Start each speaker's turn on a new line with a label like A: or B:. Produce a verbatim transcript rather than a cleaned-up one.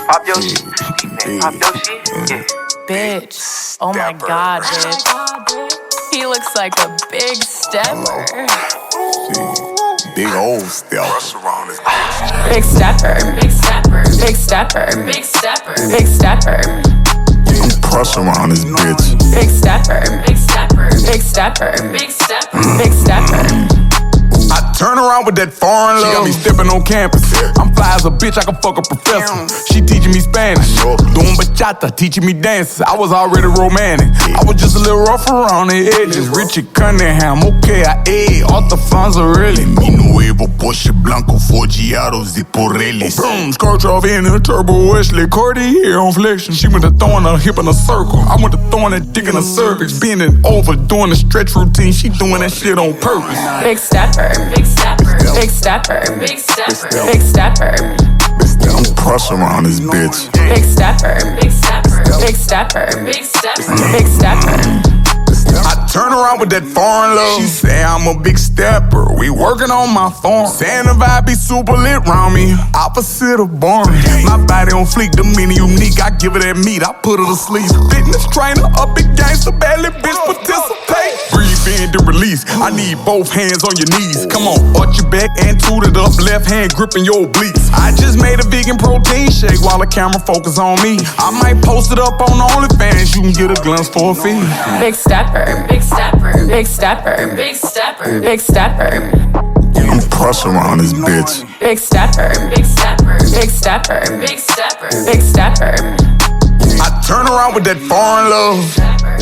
A: Pop your shit. Pop your shit. Yeah.
B: Bitch. Oh my god, bitch. He looks like a big stepper.
C: Big old stepper.
B: Big stepper. Big stepper. Big stepper. Big stepper. Big stepper.
C: I'm pressure around this bitch.
B: Big stepper. Big stepper. Big stepper. Big stepper. Big stepper.
C: I turn around with that foreign love. She got me stepping on campus. I'm fly as a bitch, I can fuck a professor. She teaching me Spanish, doing bachata, teaching me dances. I was already romantic. I was just a little rough around the edges. Richard Cunningham, okay, I ate Arthur Fonzarelli. Mi nuevo Porsche Blanco, Forgiatos de Porellis. Boom, skirt off in a turbo Wesley, Cartier on flexion. She went to throwing her hip in a circle. I went to throwing that dick in a cervix. Bending over, doing the stretch routine. She doing that shit on purpose.
B: Big stepper. Big stepper, big stepper, big stepper, big stepper.
C: I'm pressure around this bitch.
B: Big stepper, big stepper, big stepper, big stepper, big stepper.
C: I turn around with that foreign love. She say I'm a big stepper. We working on my farm. Saying the vibe be super lit round me. Opposite of boring. My body on fleek, the mini unique. I give her that meat, I put her to sleep. Fitness trainer, up big gangster, badly bitch participate. Breathe in to release. I need both hands on your knees. Come on, arch your back and toot it up. Left hand gripping your obliques. I just made a vegan protein shake while the camera focus on me. I might post it up on OnlyFans. You can get a glimpse for a fee.
B: Big stepper. Big stepper, big stepper, big stepper, big stepper.
C: I'm pressure around this bitch.
B: Big stepper, big stepper, big stepper, big stepper, big stepper.
C: I turn around with that foreign love.